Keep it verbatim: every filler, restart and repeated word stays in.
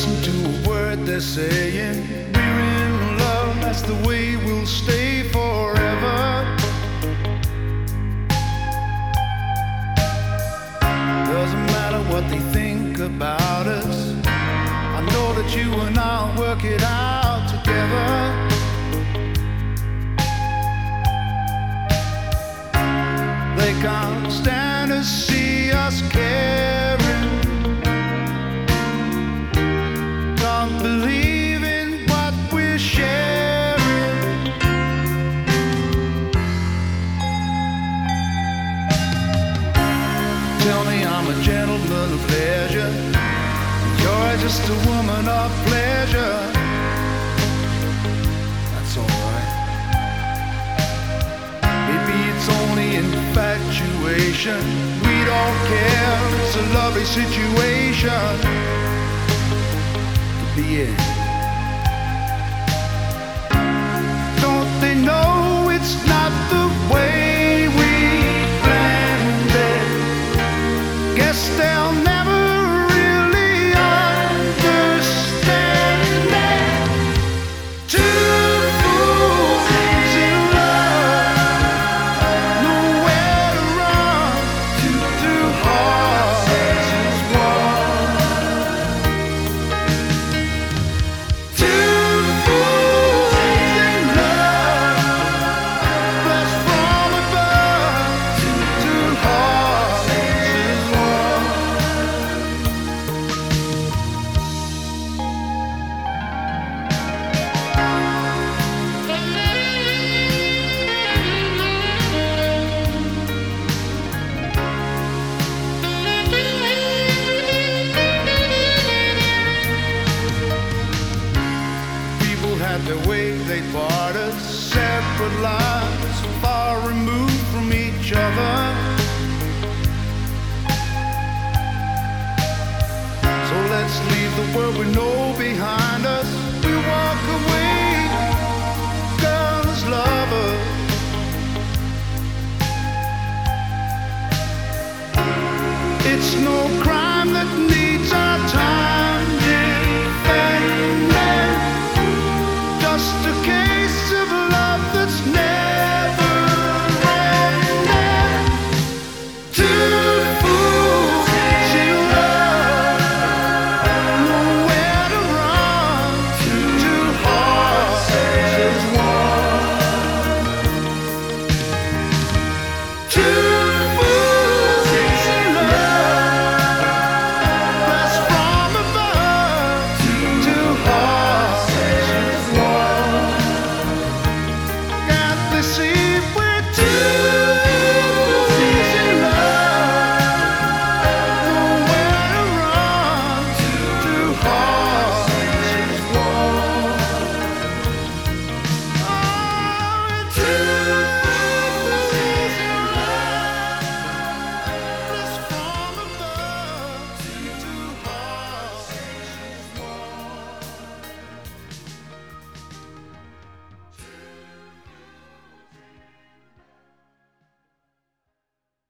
listen to a word they're saying. We're in love, that's the way we'll stay forever. Doesn't matter what they think about us, I know that you and I'll work it out together. They can't stand to see us caring, can't believe in what we're sharing. Tell me I'm a gentleman of pleasure, you're just a woman of pleasure. That's alright. Maybe it's only infatuation, we don't care, it's a lovely situation to be in. Don't they know it's not the way we planned it? Guess they'll never really understand that. Two fools in love, nowhere to run, two, two hearts as one. Two fools in love, blessed from above, two, two hearts as one. People had their way, they parted, separate lives, far removed from each other. So let's leave the world we know behind us. We walk away, girl as lovers. It's no crime that needs